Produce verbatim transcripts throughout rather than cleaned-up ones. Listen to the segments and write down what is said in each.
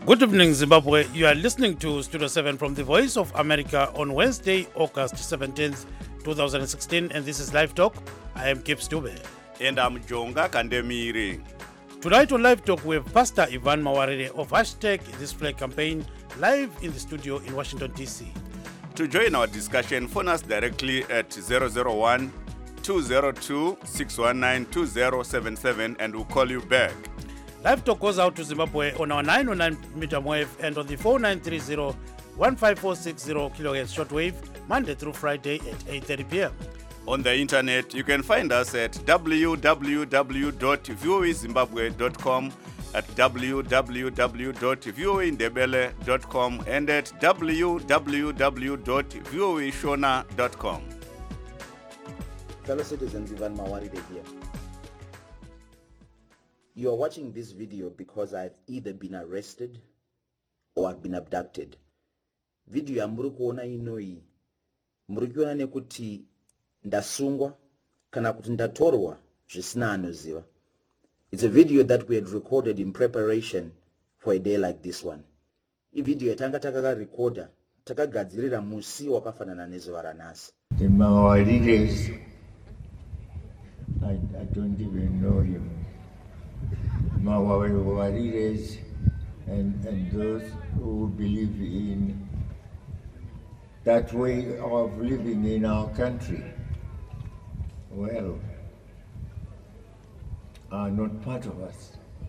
Good evening, Zimbabwe. You are listening to Studio seven from the Voice of America on Wednesday, August seventeenth, twenty sixteen, and this is Live Talk. I am Kip Stube. And I'm Jonga Kandemiri. Tonight on Live Talk, we have Pastor Ivan Mawarire of Hashtag This Flag Campaign live in the studio in Washington, D C. To join our discussion, phone us directly at zero zero one, two zero two, six one nine, two zero seven seven and we'll call you back. Live Talk goes out to Zimbabwe on our nine oh nine meter wave and on the four nine three zero, one five four six zero kilohertz shortwave, Monday through Friday at eight thirty p.m. On the internet, you can find us at w w w dot v o a zimbabwe dot com, at w w w dot v o a ndebele dot com, and at w w w dot v o a shona dot com. Fellow citizens, Ivan Mawarire here. You are watching this video because I've either been arrested or I've been abducted. Video ya muri kuona inoi muri kuona nekuti ndasungwa kana kuti ndatorwa zvisina anoziva. It's a video that we had recorded in preparation for a day like this one. I video yatanga takaka recorder takagadzirira musi wakafanana nezuva ranhasi. The Mawarires, I, I don't even know him. Mawarires and, and those who believe in that way of living in our country, well, are not part of us.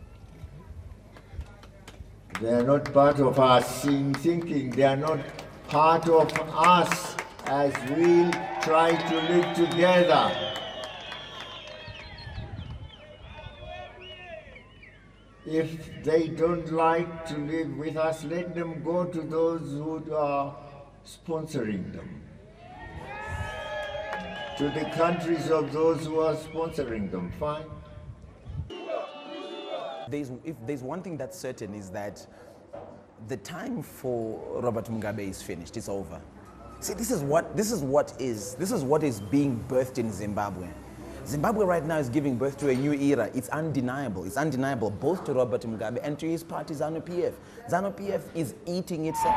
They are not part of our thinking. They are not part of us as we try to live together. If they don't like to live with us, let them go to those who are sponsoring them, to the countries of those who are sponsoring them. Fine. There's, if there's one thing that's certain is that the time for Robert Mugabe is finished. It's over. See, this is what this is what is this is what is being birthed in Zimbabwe. Zimbabwe right now is giving birth to a new era. It's undeniable. It's undeniable both to Robert Mugabe and to his party ZANU P F. ZANU P F is eating itself.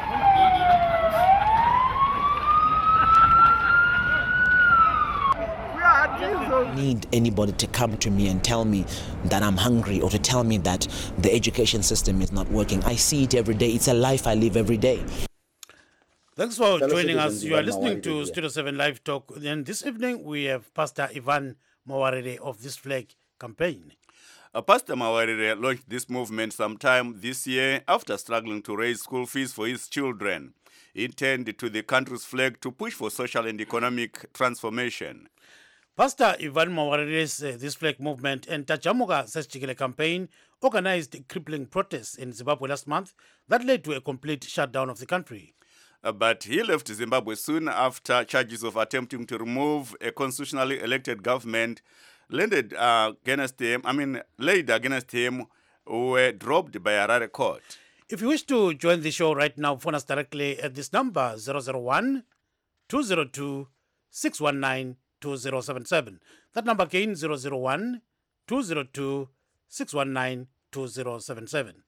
Need anybody to come to me and tell me that I'm hungry or to tell me that the education system is not working. I see it every day. It's a life I live every day. Thanks for Fellow joining us. citizens, You are Ivan listening Mawarire to here. Studio seven Live Talk. And this evening we have Pastor Ivan Mawarire of This Flag Campaign. Uh, Pastor Mawarire launched this movement sometime this year after struggling to raise school fees for his children. He turned to the country's flag to push for social and economic transformation. Pastor Ivan Mawarire's uh, This Flag Movement and Tachamuka Sechikele campaign organized crippling protests in Zimbabwe last month that led to a complete shutdown of the country. Uh, but he left Zimbabwe soon after charges of attempting to remove a constitutionally elected government landed uh, against him, I mean, laid against him, were dropped by a Harare court. If you wish to join the show right now, phone us directly at this number zero zero one, two zero two, six one nine, two zero seven seven. That number again zero zero one, two zero two, six one nine, two zero seven seven.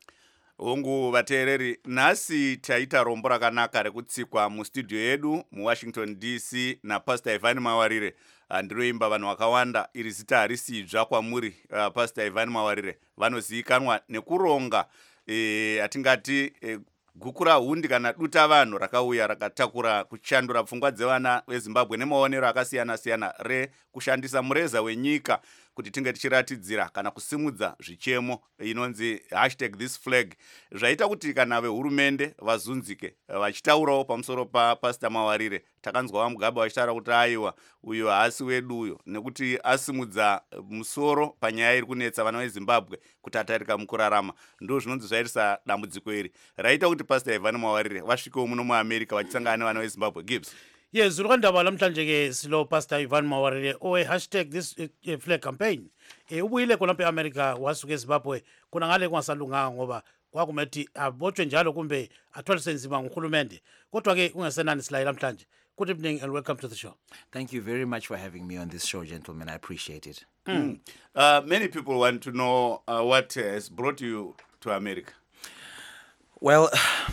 Ungu vateereri, nhasi taita rombo rakanaka rekutsikwa mustudio yedu muwashington D C naPastor Ivan Mawarire. Ndinoimba vanhu vakawanda, iri zita harisidzva kwamuri. uh, Pastor Ivan Mawarire vanozivikanwa nekuronga e, atingati e, guku rahundi kana duta vanhu rakauya rakatakura kuchandura pfungwa dzevana veZimbabwe nemaonero akasiyana-siyana rekushandisa mureza wenyika kuti tinge tichiratidzira kana kusimudza zvichemo inonzi hashtag this flag. Zvaita kuti kana vehurumende vazunzike vachitaurawo pamusoro paPastor Mawarire. Takanzwa Mugabe vachitaura kuti aiwa uyo haasi wedu uyo, nekuti asimudza musoro panyaya iri kunetsa vana veZimbabwe kuti atarika mukurarama. Ndo zvinonzi zvairisa dambudziko iri raita kuti Pastor Ivan Mawarire vasvikewo muno muAmerica vachisangana nevana veZimbabwe. Gibbs. Yes, urukandaba lamhlanje ke silo Pastor Ivan Mawarire owe hashtag this uh, flag campaign. E ubuyile khona pe America wasuke eZimbabwe kuna ngale kungasalunganga ngoba kwakumethi abotshwe njalo kumbe athwalise nzima nguhulumende. Kodwa ke ungasenani silayi lamhlanje. Good evening and welcome to the show. Thank you very much for having me on this show, gentlemen. I appreciate it. Mm. Uh, many people want to know uh, what has brought you to America. Well,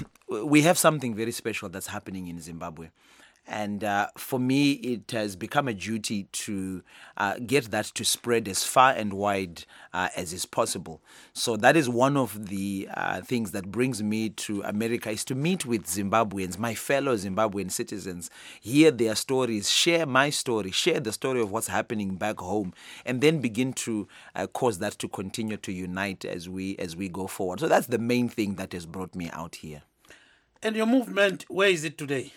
we have something very special that's happening in Zimbabwe. And uh, for me, it has become a duty to uh, get that to spread as far and wide uh, as is possible. So that is one of the uh, things that brings me to America, is to meet with Zimbabweans, my fellow Zimbabwean citizens, hear their stories, share my story, share the story of what's happening back home, and then begin to uh, cause that to continue to unite as we as we go forward. So that's the main thing that has brought me out here. And your movement, where is it today?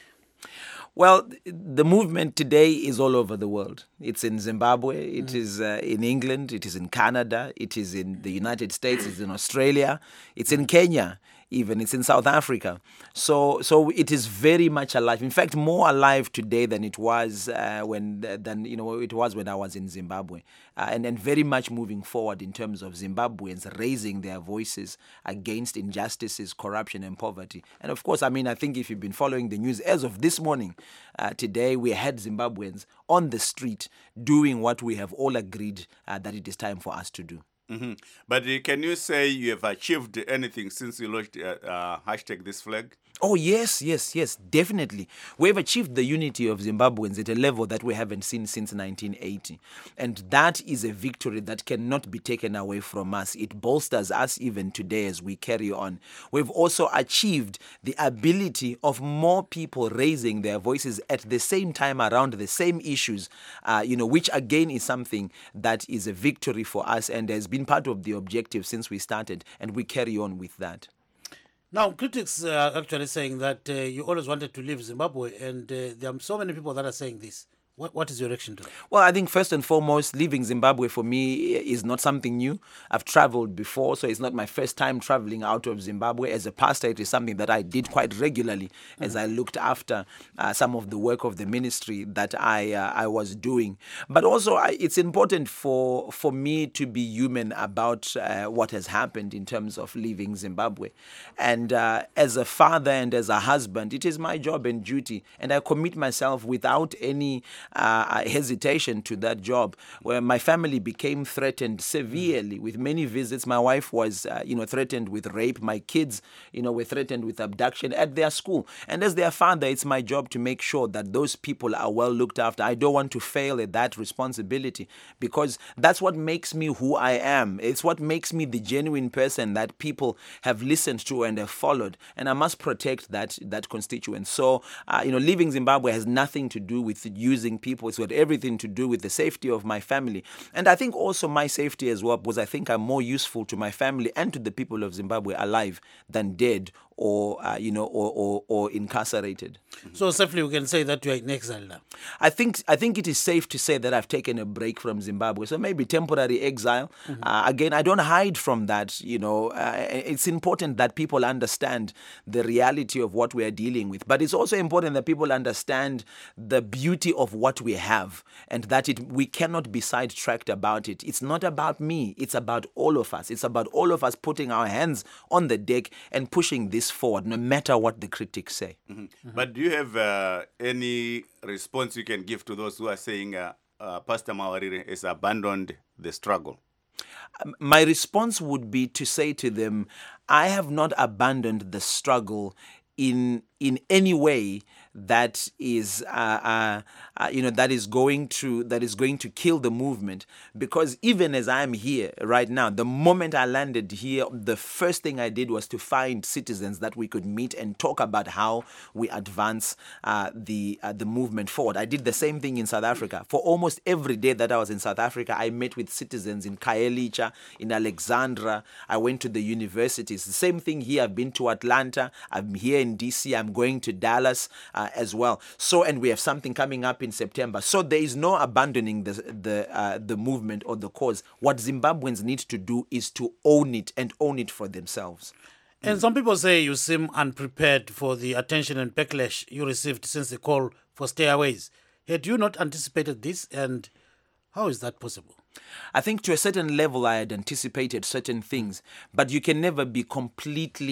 Well, the movement today is all over the world. It's in Zimbabwe, it mm. is uh, in England, it is in Canada, it is in the United States, it's in Australia, it's in Kenya, even it's in South Africa. So so it is very much alive. In fact, more alive today than it was uh, when than you know it was when I was in Zimbabwe. Uh, and and very much moving forward in terms of Zimbabweans raising their voices against injustices, corruption, and poverty. And of course, I mean, I think if you've been following the news as of this morning, uh, today we had Zimbabweans on the street doing what we have all agreed uh, that it is time for us to do. Mm-hmm. But uh, can you say you have achieved anything since you launched uh, uh, hashtag this flag? Oh, yes, yes, yes, definitely. We've achieved the unity of Zimbabweans at a level that we haven't seen since nineteen eighty. And that is a victory that cannot be taken away from us. It bolsters us even today as we carry on. We've also achieved the ability of more people raising their voices at the same time around the same issues, uh, you know, which again is something that is a victory for us and has been part of the objective since we started, and we carry on with that. Now, critics are actually saying that uh, you always wanted to leave Zimbabwe, and uh, there are so many people that are saying this. What, what is your reaction to that? Well, I think first and foremost, leaving Zimbabwe for me is not something new. I've traveled before, so it's not my first time traveling out of Zimbabwe. As a pastor, it is something that I did quite regularly mm-hmm. as I looked after uh, some of the work of the ministry that I uh, I was doing. But also, I, it's important for, for me to be human about uh, what has happened in terms of leaving Zimbabwe. And uh, as a father and as a husband, it is my job and duty, and I commit myself without any Uh, hesitation to that job, where my family became threatened severely with many visits. My wife was, uh, you know, threatened with rape. My kids, you know, were threatened with abduction at their school. And as their father, it's my job to make sure that those people are well looked after. I don't want to fail at that responsibility, because that's what makes me who I am. It's what makes me the genuine person that people have listened to and have followed. And I must protect that that constituent. So, uh, you know, leaving Zimbabwe has nothing to do with using people. It's got everything to do with the safety of my family. And I think also my safety as well, because I think I'm more useful to my family and to the people of Zimbabwe alive than dead or, uh, you know, or, or, or incarcerated. So safely we can say that you are in exile now? I think I think it is safe to say that I've taken a break from Zimbabwe. So maybe temporary exile. Mm-hmm. Uh, again, I don't hide from that. You know, uh, it's important that people understand the reality of what we are dealing with. But it's also important that people understand the beauty of what we have, and that it we cannot be sidetracked about it. It's not about me. It's about all of us. It's about all of us putting our hands on the deck and pushing this forward, no matter what the critics say. Mm-hmm. Mm-hmm. But do you have uh, any response you can give to those who are saying uh, uh, Pastor Mawarire has abandoned the struggle? Um, my response would be to say to them, I have not abandoned the struggle in in any way that is uh, uh, uh, you know that is going to that is going to kill the movement. Because even as I'm here right now, the moment I landed here, the first thing I did was to find citizens that we could meet and talk about how we advance uh, the uh, the movement forward. I did the same thing in South Africa. For almost every day that I was in South Africa, I met with citizens in Khayelitsha, in Alexandra. I went to the universities. The same thing here. I've been to Atlanta. I'm here in D C. I'm going to Dallas uh, as well. So, and we have something coming up in September. So there is no abandoning the the uh, the movement or the cause. What Zimbabweans need to do is to own it and own it for themselves. And some people say you seem unprepared for the attention and backlash you received since the call for stayaways. Had you not anticipated this, and how is that possible? I think to a certain level I had anticipated certain things, but you can never be completely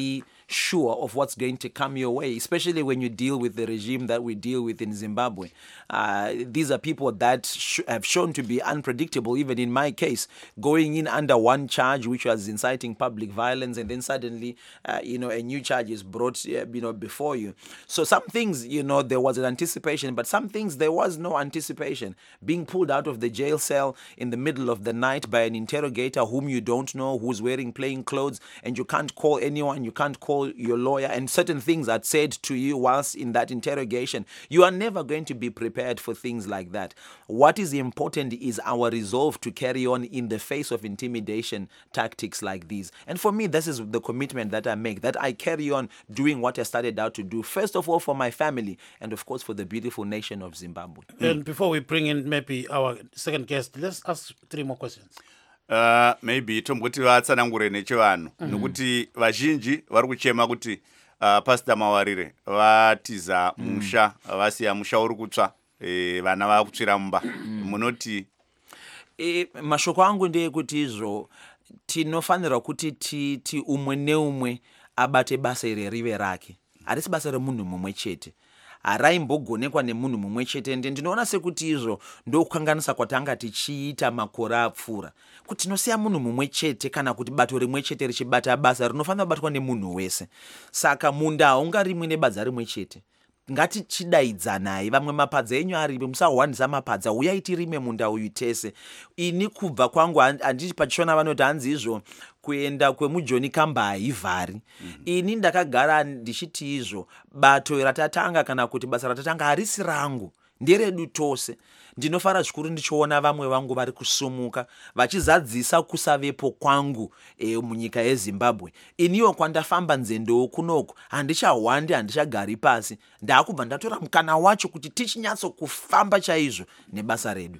sure of what's going to come your way, especially when you deal with the regime that we deal with in Zimbabwe. Uh, these are people that sh- have shown to be unpredictable, even in my case, going in under one charge, which was inciting public violence, and then suddenly, uh, you know, a new charge is brought, uh, you know, before you. So some things, you know, there was an anticipation, but some things there was no anticipation. Being pulled out of the jail cell in the middle of the night by an interrogator whom you don't know, who's wearing plain clothes, and you can't call anyone, you can't call your lawyer, and certain things are said to you whilst in that interrogation. You are never going to be prepared for things like that. What is important is our resolve to carry on in the face of intimidation tactics like these. And for me, this is the commitment that I make, that I carry on doing what I started out to do, first of all for my family, and of course for the beautiful nation of Zimbabwe. And before we bring in maybe our second guest, let's ask three more questions. Uh, maybe tomboti vatsanangure nechivanhu nokuti vazhinji vari kuchema kuti uh, Pastor Mawarire vatiza musha vasiya musha uri kutsva e, vana vava kutsvira mumba munoti e, mashoko angu ndeyekuti izvo tinofanira kuti ti, ti umwe neumwe abate basa iri rive rake, harisi basa remunhu mumwe chete, haraimbogonekwa nemunhu mumwe chete. Ende ndinoona sekuti izvo ndokukanganisa kwatanga tichiita makore apfuura, kuti tinosiya munhu mumwe chete kana kuti bato rimwe chete richibata basa rinofanira kubatwa nemunhu wese. Saka munda haungarimwi nebadza rimwe chete. Ngatichidaidzanai, vamwe mapadza enyu aripo, musahwanisa mapadza, uyai tirime munda uyu tese. Ini kubva kwangu handiti pachishona vanoti hanzi izvo kuenda kwemujoni kamba haivhari. Mm-hmm. Ini ndakagara ndichiti izvo bato ratatanga kana kuti basa ratatanga harisi rangu, nderedu tose. Ndinofara zvikuru ndichiona vamwe vangu vari kusumuka vachizadzisa kusavepo kwangu e, munyika yeZimbabwe. Iniwo kwandafamba nzendo kunoku handichahwandi, handichagari pasi, ndakubva ndatora mukana wacho kuti tichinyatso kufamba chaizvo nebasa redu.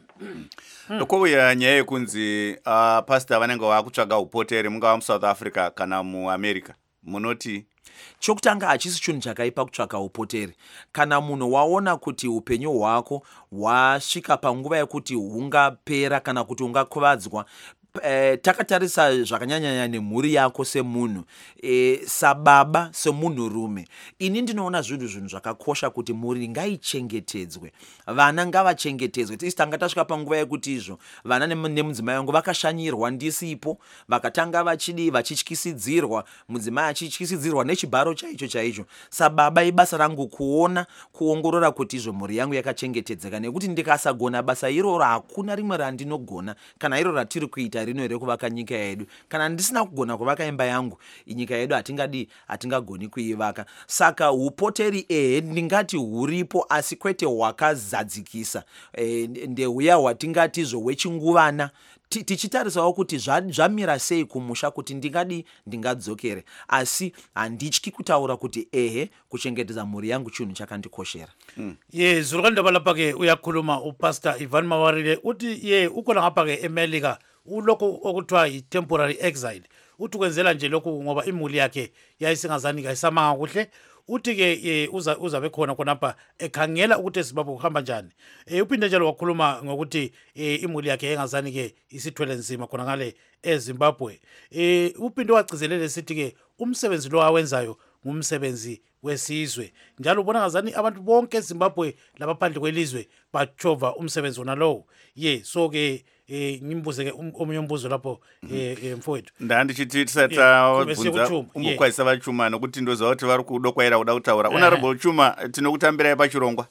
Ndokouya nyaya yekunzi uh, pastor vanenge vakutsvaga upotere mungava muSouth Africa kana muAmerica, munoti chokutanga hachisi chinhu chakaipa kutsvaka upotere. Kana munhu waona kuti upenyu hwako hwasvika panguva yekuti hungapera kana kuti hungakuvadzwa, Eh, takatarisa zvakanyanyanya nemhuri yako semunhu, eh, sababa semunhu rume, ini ndinoona zvinhu zvinhu zvakakosha kuti mhuri ngaichengetedzwe, vana ngavachengetedzwe. Tisi tanga tasvika panguva yekuti izvo vana nemudzimai wangu vakashanyirwa ndisipo, vakatanga vachidi vachityisidzirwa, mudzimai achityisidzirwa nechibharo chaicho chaicho. Sababa ibasa rangu kuona kuongorora kuti izvo mhuri yangu yakachengetedzeka, nekuti ndikasagona basa iroro hakuna rimwe randinogona, kana iro ratiri kuita rino rekuvaka nyika yedu. Kana ndisina kugona kuvaka imba yangu, nyika yedu hatingadi hatingagoni kuivaka. Saka upoteri ehe ndingati huripo, asi kwete hwakazadzikisa, e, ndehuya hwatingati zvo wechinguvana. Tichitarisawo kuti zvamira sei kumusha kuti ndingadi ndingadzokere, asi handityi kutaura kuti ehe kuchengetedza mhuri yangu chinhu chakandikoshera. Mm. Ye zuri kandaba lapha ke uyakhuluma uPastor Ivan Mawarire uthi ye ukhona ngapha ke eMelika ulokho okuthiwa yi-temporary exile. Uthi kwenzela nje lokhu ngoba imuli yakhe yayisingazani kayisamanga kuhle. Uthi ke uza uzabe khona khonapha ekhangela ukuthi eZimbabwe kuhamba njani. Eh uphinde njalo wakhuluma ngokuthi imuli yakhe engazani ke isithwele nzima khona ngale eZimbabwe. Eh uphinde wagcizelele sithi ke umsebenzi lo awenzayo ngumsebenzi wesizwe. Njalo ubona ngazani abantu bonke eZimbabwe labaphandle kwelizwe bachova umsebenzi wona lowo. Ye so ke eh ngimbuze ke omunye umbuzo lapho eh mfowethu. Ndandichithi tisata bvunza umukwayisa vachuma nokuti ndoza kuti vari kudokwaira kuda kutaura. Honorable Chuma, tinokutambirai pachirongwa.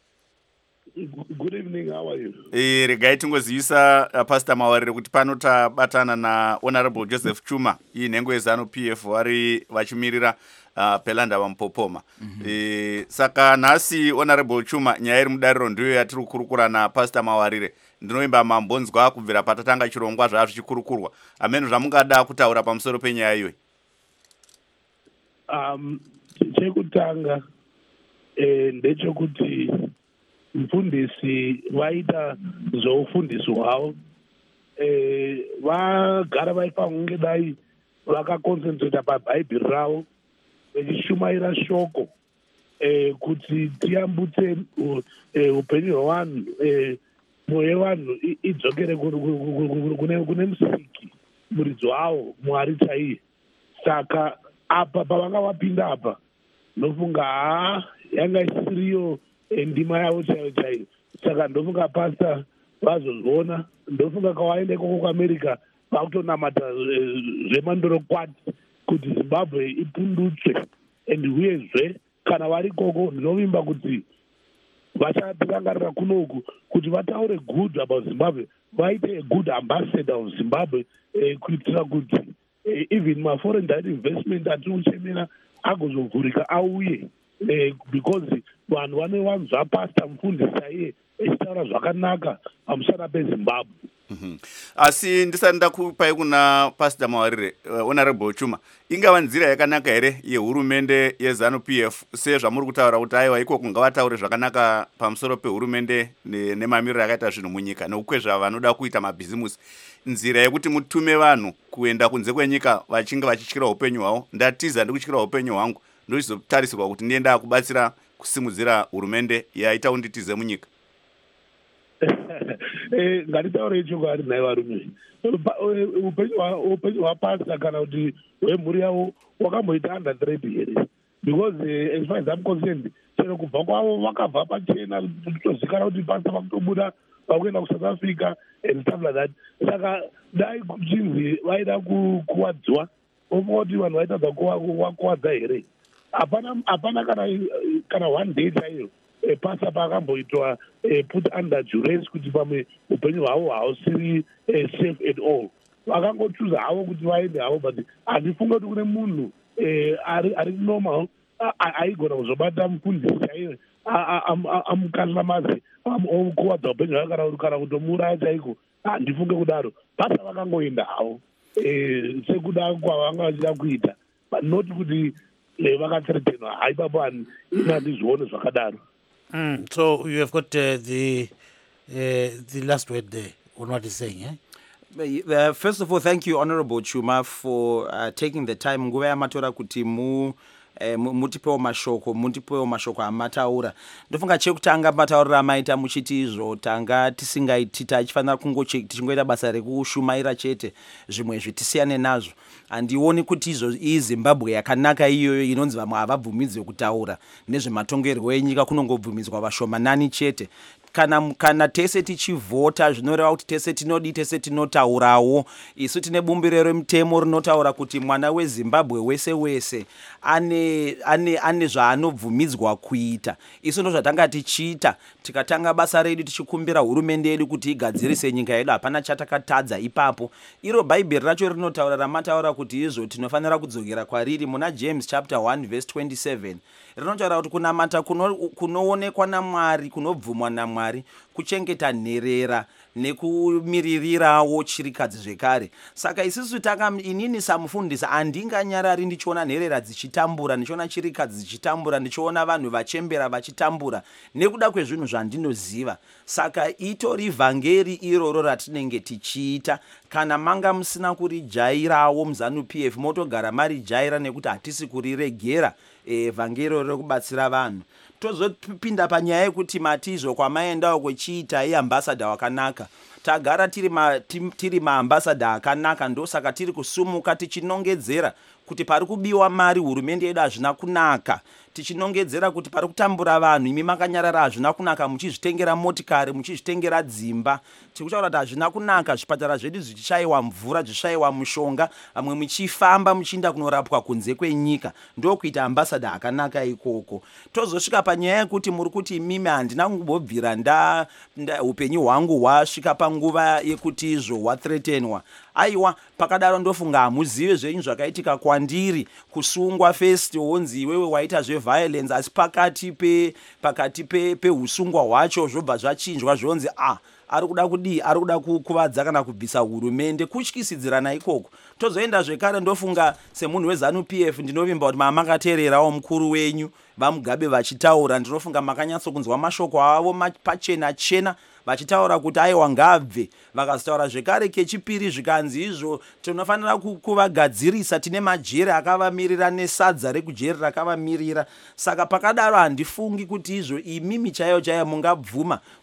Good evening, how are you? Eh regai tingozivisa uh, Pastor Mawarire kuti pano tabatana na Honorable Joseph Chuma, iyi nhengo yeZanu P F vari vachimirira uh, Pelanda vaMupopoma. Mm -hmm. E, saka nhasi Honorable Chuma, nyaya iri mudariro ndiyo yatiri kukurukura na Pastor Mawarire. Ndinoimba mambonzwa kubvira patatanga chirongwa zvava zvichikurukurwa. Ameno zvamungada kutaura pamusoro penyaya iyoyi? Um, chekutanga eh, ndechekuti mfundisi vaita zvoufundisi hwavo eh, vagara vaifange dai vakakonsentrata pabhaibheri ravo vechishumaira shoko eh, kuti tiyambutse uh, upenyu hwevanhu eh, mwoyo yevanhu idzokere kune musiki muridzi wavo Mwari chaiye. Saka apa pavanga vapinda apa ndofunga ha yanga isiriyo ndima yavo chaiyo chaiyo. Saka ndofunga pasta vazozviona, ndofunga kavaenda ikoko kuamerica vakutonamata zvemandorokwati kuti Zimbabwe ipundutswe. And uyezve kana vari ikoko ndinovimba kuti vachatirangarira kunoku kuti vataure good about Zimbabwe, vaite a good ambassador of Zimbabwe eh, kuitira kuti eh, even maforeign direct investment atiri kuchemera agozovhurika auye eh, because vanhu vanowanzwa pasta mufundisi iye echitaura zvakanaka pamusana peZimbabwe. Mm-hmm. Asi ndisati ndakupai kuna Pastor Mawarire, uh, Honorable Chuma, ingava nzira yakanaka here yehurumende yeZANU P F sezvamuri kutaura kuti aiwa iko kungavataure zvakanaka pamusoro pehurumende nemamiriro akaita zvinhu munyika nekukwezva vanoda kuita mabhizimusi, nzira yekuti mutume vanhu kuenda kunze kwenyika vachinge vachityira upenyu hwavo. Ndatiza ndikutyira upenyu hwangu ndochizotarisirwa kuti ndienda kubatsira kusimudzira hurumende yaita unditize munyika. Ngatitaure ichokwadi nai varume, upenyu hwapasta kana kuti hwemhuri yavo wakamboita under threat here, because uh, as far as I'm concerned, chero kubva kwavo vakabva pachena kutozikanwa kuti pasta vakutobuda vakuenda kuSouth Africa and stuff like that. Saka dai kuchinzi vaida kukuwadzwa, ofunga kuti vanhu vaitadza kuwakuvadza here. Hapana kana kana one day chaiyo pasta paakamboitwa put under duress kuti pamwe upenyu hwavo hausiri safe at all. Vakangochuza havo kuti vaende havo, but handifunga kuti kune munhu ari normal aigona kuzobata mufundisi chaiyo amukanira mazi okuwadza upenyu hwake kana kutomuuraya chaiko. Handifunge kudaro. Pasta vakangoenda havo sekuda kwavanga vachida kuita, but not kuti vakatretenwa. Haipapo handizvione zvakadaro. Mm, so you have got uh, the uh, the last word there on what he's saying, eh? Uh, first of all, thank you, Honorable Chuma, for uh, taking the time. Nguva yamatora kuti mu eh, mutipewo mashoko mutipewo mashoko amataura. Ndofunga chekutanga mataurira amaita muchiti izvo tanga tisingaiti tichifanira tichingoita basa rekushumaira chete, zvimwe zvitisiyane nazvo. Handioni kuti izvo iZimbabwe yakanaka iyoyo inonzi vamwe havabvumidzwe kutaura nezvematongerwo enyika, kunongobvumidzwa vashomanani chete. Kana, kana tese tichivhota zvinoreva kuti tese tinodi tese tinotaurawo. Isu tine bumbiro remutemo rinotaura kuti mwana weZimbabwe wese wese ane, ane, ane zvaanobvumidzwa kuita. Isu ndo zvatanga tichiita tikatanga basa redu tichikumbira hurumende yedu kuti igadzirise nyika yedu. Hapana chatakatadza ipapo. Iro bhaibheri racho rinotaura ramataura kuti izvo tinofanira kudzokera kwariri muna James chapter one verse twenty-seven. Rinotaura kuti kunamata kunoonekwa naMwari, kunobvumwa naMwari, kuchengeta nherera nekumiririrawo chirikadzi zvekare. Saka isusu taka inini samufundisa handinganyarari ndichiona nherera dzichitambura, ndichiona chirikadzi dzichitambura, ndichiona vanhu vachembera vachitambura nekuda kwezvinhu zvandinoziva. Saka itori vhangeri iroro ratinenge tichiita. Kana manga musina kurijairawo muZANU P F motogara marijaira nekuti hatisi kuriregera vhangeri rekubatsira vanhu. Tozopinda panyaya yekuti matizvo kwamaendawo kwechiita iambassador wakanaka. Tagara tiri ma tiri maambassador akanaka, ndosaka tiri kusumuka tichinongedzera kuti pari kubiwa mari hurumende yedu hazvina kunaka. Tichinongedzera kuti pari kutambura vanhu imi makanyarara hazvina kunaka, muchizvitengera motikari, muchizvitengera dzimba. Tikutaura kuti hazvina kunaka, zvipatara zvedu zvichishayiwa mvura, zvichishayiwa mushonga, vamwe muchifamba muchiinda kunorapwa kunze kwenyika. Ndokuita ambassador akanaka ikoko. Tozosvika panyaya yekuti muri kuti mimi handina kumbobvira nda upenyu hwangu hwasvika panguva yekuti izvo hwathreatenwa. Aiwa, pakadaro ndofunga hamuzive zvenyu zvakaitika kwandiri, kusungwa first wonzi iwewe waita zveviolence, asi pakati pe pakati pe peusungwa hwacho zvobva zvachinjwa zvonzi ah ari kuda kudii, ari kuda kukuvadza kana kubvisa hurumende, kutyisidzirana ikoko. Tozoenda zvekare ndofunga semunhu weZANU P F ndinovimba kuti mamakateererawo mukuru wenyu vaMugabe vachitaura, ndinofunga makanyatsokunzwa mashoko avo pachena chena vachitaura kuti aiwa ngabve. Vakazotaura zvekare kechipiri zvikanzi izvo tinofanira kuvagadzirisa, tine majere akavamirira nesadza rekujeri rakavamirira. Saka pakadaro handifungi kuti izvo imimi chaiyo chaiyo mungabvuma kuti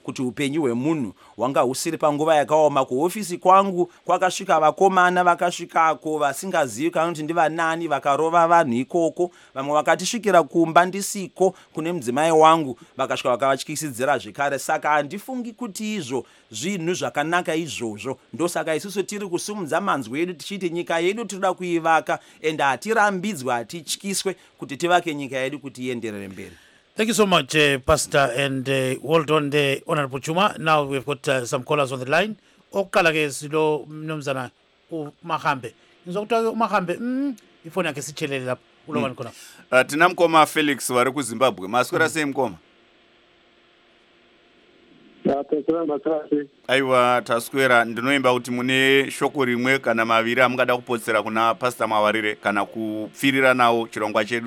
kuti upenyu hwemunhu hwanga husiri panguva yakaoma. Kuhofisi kwangu kwakasvika vakomana vakasvikako vasingazivi kana kuti ndivanani, vakarova vanhu ikoko. Vamwe vakatisvikira kumba ndisiko kune mudzimai wangu, vakasvika vakavatyisidzira zvekare. Saka handifungi kuti izvo zvinhu zvakanaka izvozvo. Ndosaka isusu tiri kusumudza manzwi edu tichiti nyika yedu tinoda kuivaka, ende hatirambidzwe, hatityiswe kuti tivake nyika yedu kuti ienderere mberi. Thank you so much, uh, Pastor, and uh, well done there, Honorable Chuma. Now we've got uh, some callers on the line. Okala ke silo mnomzana uMahambe. Ngizokuthi uMahambe, mm, ifoni yakhe sichelele lapho ulokani khona. Uh, tina mkoma Felix wari ku Zimbabwe. Maswera sei mkoma? Aiwa, taswera. Ndinoimba kuti mune shoko rimwe kana maviri amungada kupotsera kuna Pastor Mawarire kana kupfirira nawo chirongwa chedu.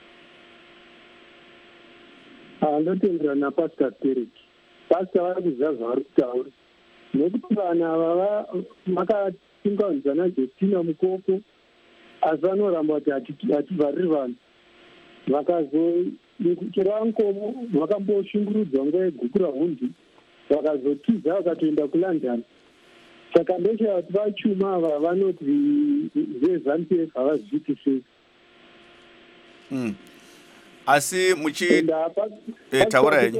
Andotendera naPastor Derek. Pastor vari kuziva zvavari kutaura. Nekuti vanhu ava makatingaunzana Justina mukoko, asi vanoramba kuti hativhariri vanhu. Vakazokera Nkomo vakamboshungurudzwa nguva yeguku rahundi, vakazotiza vakatoenda kuLondon. Saka ndochava kuti vaChuma ava vanoti veZANU-P F havazviti sei. Mm. Asi muchi eh taurai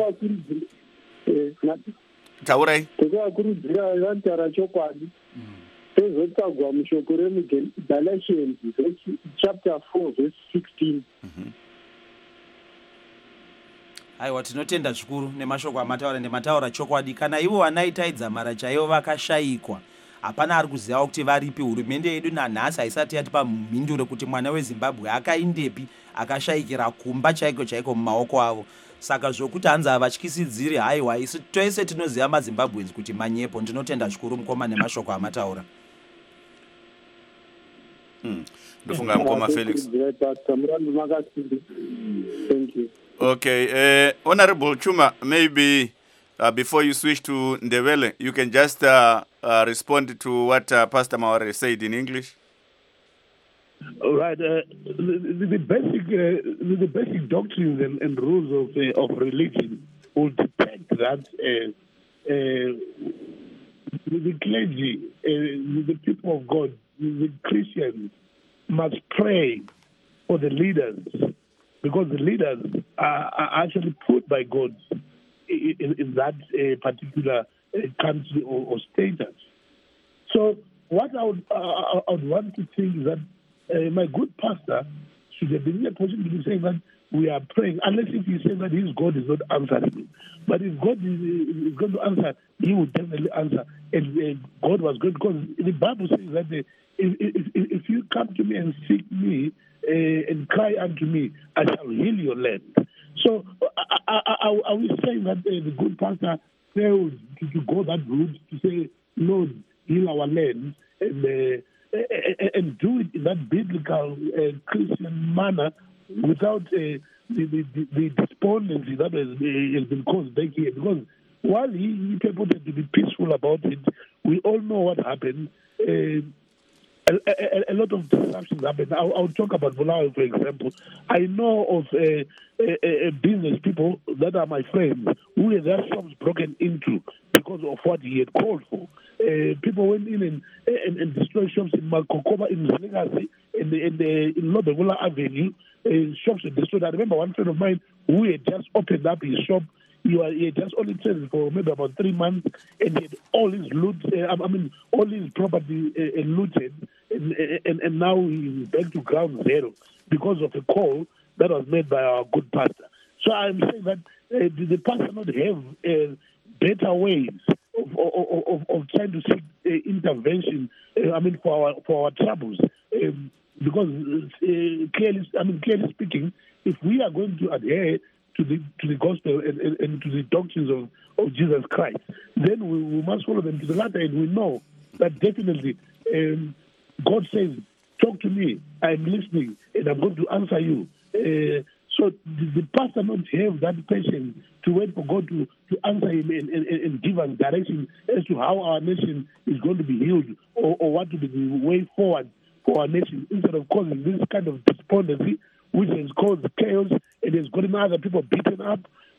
taurai tekuvakurudzira vantaura chokwadi tezotagwa mushoko remuGalatians chapter four verse sixteen. Aiwa, tinotenda zvikuru nemashoko amataura ndemataura chokwadi. Kana ivo vanaitaidza mara chaivo vakashayikwa, hapana ari kuziva kuti varipi. Hurumende yedu nanhasi haisati yatipa mhinduro kuti mwana weZimbabwe akaindepi, akashayikira kumba chaiko chaiko mumaoko avo. Saka zvokuti hanzi havatyisidziri, haiwa, isu tose tinoziva maZimbabweans kuti manyepo. Ndinotenda zvikuru mukoma nemashoko amataura. Mm. Ndofunga mkoma Felix. Thank you. Okay, uh, Honorable Chuma, maybe uh, before you switch to Ndebele, you can just uh, uh, respond to what uh, Pastor Mawarire said in English. All right. Uh, the, the, the basic, uh, the, the basic doctrines and, and rules of uh, of religion will dictate that uh, uh, the clergy, uh, the people of God, the Christians must pray for the leaders, because the leaders are, are actually put by God in, in, in that uh, particular uh, country or, or status. So what I would, uh, I would want to think is that uh, my good pastor should have been in a position to be saying that we are praying, unless if he says that his God is not answering. But if God is, is going to answer, he will definitely answer. And uh, God was good, because the Bible says that uh, if, if, if you come to me and seek me, Uh, and cry unto me, I shall heal your land. So I, I, I, are we saying that uh, the good pastor failed to, to go that route to say, Lord, heal our land, and, uh, and do it in that biblical uh, Christian manner without uh, the, the, the despondency that has, uh, has been caused back here? Because while he, he purported to be peaceful about it, we all know what happened. Uh, A, a, a lot of disruptions happen. I'll, I'll talk about Bulawayo, for example. I know of uh, uh, uh, business people that are my friends who had their shops broken into because of what he had called for. Uh, people went in and, and, and destroyed shops in Makokoba, in Legacy, in, the, in, the, in Lobegula Avenue. Uh, shops were destroyed. I remember one friend of mine who had just opened up his shop. He, was, he had just only traded for maybe about three months, and he had all his loot, uh, I mean, all his property uh, looted, and, and, and now he's back to ground zero because of a call that was made by our good pastor. So I'm saying that uh, the, the pastor not have uh, better ways of, of, of, of trying to seek uh, intervention, uh, I mean, for our, for our troubles. Um, because uh, clearly, I mean, clearly speaking, if we are going to adhere to the to the gospel and, and, and to the doctrines of, of Jesus Christ, then we, we must follow them to the latter. And we know that definitely um, God says, talk to me, I'm listening, and I'm going to answer you. Uh, so the, the pastor not have that patience to wait for God to, to answer him and, and, and give us direction as to how our nation is going to be healed, or, or what to be the way forward for our nation, instead of causing this kind of despondency, which has caused chaos and has gotten other people beaten up.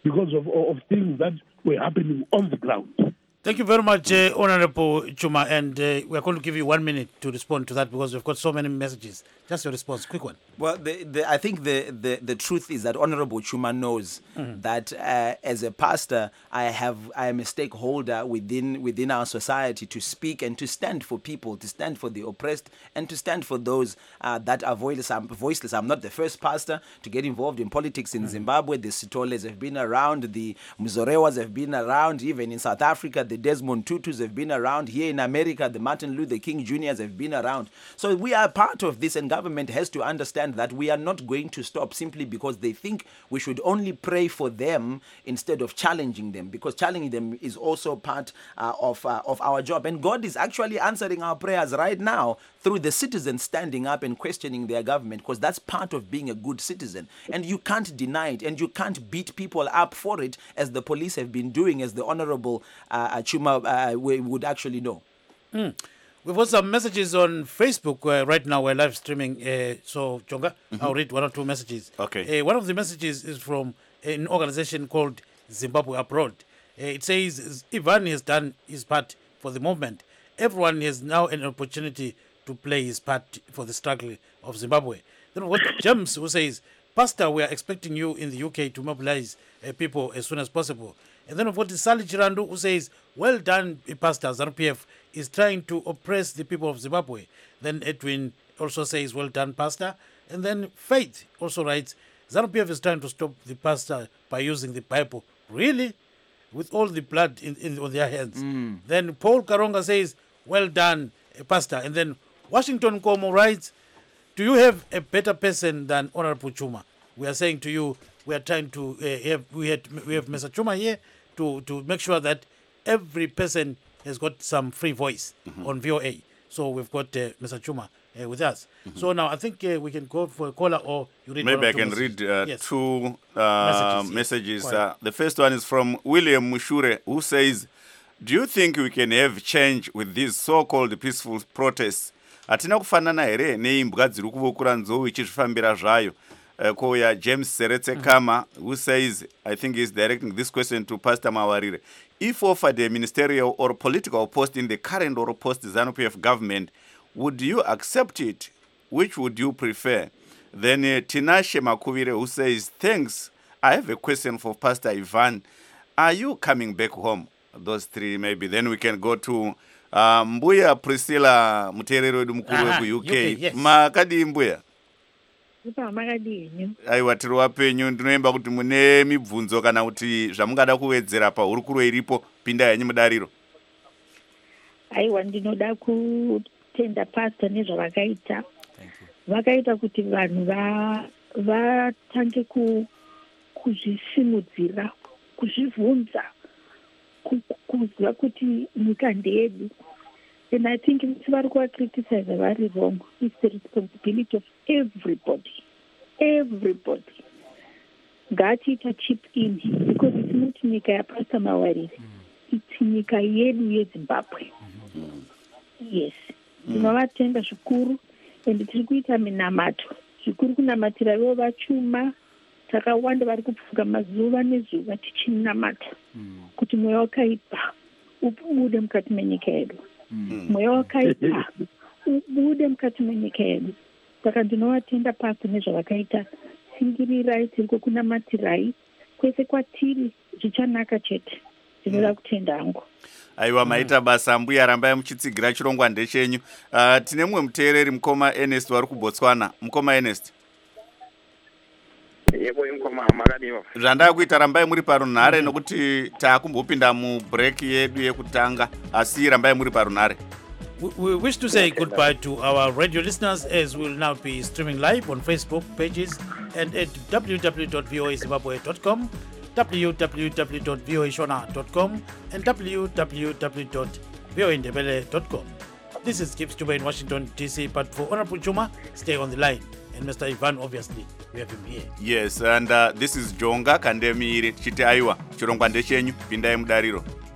because of, of things that were happening on the ground. Thank you very much, uh, Honorable Chuma, and uh, we are going to give you one minute to respond to that because we've got so many messages. Just your response, quick one. Well, the, the, I think the, the, the truth is that Honorable Chuma knows mm-hmm. that uh, as a pastor, I have I am a stakeholder within within our society to speak and to stand for people, to stand for the oppressed, and to stand for those uh, that are voiceless. I'm voiceless. I'm not the first pastor to get involved in politics in mm-hmm. Zimbabwe. The Sitoles have been around, the Muzorewas have been around, even in South Africa. The Desmond Tutus have been around. Here in America, the Martin Luther King Juniors have been around. So we are part of this, and government has to understand that we are not going to stop simply because they think we should only pray for them instead of challenging them, because challenging them is also part uh, of uh, of our job. And God is actually answering our prayers right now through the citizens standing up and questioning their government, because that's part of being a good citizen. And you can't deny it, and you can't beat people up for it, as the police have been doing, as the Honorable uh, Chuma uh, would actually know. Mm. We've got some messages on Facebook uh, right now. We're live streaming. Uh, so, Chonga, mm-hmm. I'll read one or two messages. Okay. Uh, one of the messages is from an organization called Zimbabwe Abroad. Uh, it says, Ivan has done his part for the movement. Everyone has now an opportunity to play his part for the struggle of Zimbabwe. Then we've got James, who says, Pastor, we are expecting you in the U K to mobilize uh, people as soon as possible. And then we've got Sali Chirandu, who says, well done, Pastor. ZANU P F is trying to oppress the people of Zimbabwe. Then Edwin also says, well done, Pastor. And then Faith also writes, ZANU P F is trying to stop the pastor by using the Bible. Really? With all the blood in, in on their hands. Mm. Then Paul Karonga says, well done, Pastor. And then Washington Komo writes, do you have a better person than Honorable Chuma? We are saying to you, we are trying to uh, have, we, had, we have Mister Chuma here to, to make sure that every person has got some free voice mm-hmm. on V O A. So we've got uh, Mister Chuma uh, with us. Mm-hmm. So now I think uh, we can go for a caller, or you read Maybe I can messages. read uh, yes. two uh, messages. messages. Yes. Uh, the first one is from William Mushure, who says, do you think we can have change with these so-called peaceful protests? Hatina kufanana here neimbwa dziri kuvokura nzou ichizvifambira zvayo. Uh, Koya James Seretse Kama, mm-hmm. who says, I think he's directing this question to Pastor Mawarire. If offered a ministerial or political post in the current or post ZANU P F government, would you accept it? Which would you prefer? Then uh, Tinashe Makuvire, who says, thanks. I have a question for Pastor Ivan. Are you coming back home? Those three maybe. Then we can go to uh, Mbuya Priscilla Muterero wedu mukuru weku U K. Yes. Makadi Mbuya. Makadini. Aiwa tiri wapenyu, ndinoimba kuti mune mibvunzo kana kuti zvamungada kuwedzera pahurukuro iripo, pinda yenyu mudariro. Aiwa ndinoda kutenda pastor nezvavakaita. Vakaita kuti vanhu va vatange ku kuzvisimudzira, kuzvivhunza, kuziva kuti nyika ndeyedu. And I think if we are criticize very wrong, it's the responsibility of everybody. Everybody. Gati to chip in, because it's not Nika ya Pastor Mawarire. It's Nika yedu ye Zimbabwe. Yes. Tinovatenda zvikuru, and tiri kuita minamato. Zvikuru kunamatira ivo vachuma, takawanda vari kupfuka mazuva nezuva tichinamata. Kuti mweya wakaipa ubude mukati menyika yedu. Mweya wakaipa ubude mukati menyika yedu. Saka ndinovatenda pastor nezvavakaita. Singirirai, tiri kunamatirai, kwese kwatiri zvichanaka chete. Ndinoda kutenda hangu. Aiwa maita basa mbuya, rambai muchitsigira chirongwa ndechenyu. Uh, tine mumwe muteereri mukoma Ernest wari kuBotswana. Mukoma Ernest. Yebo mukoma makadiwa. Zvandaya kuita rambai muri parunhare nokuti taakumbopinda mu break yedu yekutanga, asi rambai muri parunhare. We, we wish to say goodbye to our radio listeners, as we'll now be streaming live on Facebook pages and at w w w dot v o a zimbabwe dot com, w w w dot v o a shona dot com, and w w w dot v o a ndebele dot com. This is Gibbs Chuma in Washington, D C, but for Honorable Chuma, stay on the line. And Mister Ivan, obviously, we have him here. Yes, and uh, this is Jonga Kandemi Chiti Aiwa, chirongwa ndechenyu, pindai mudariro.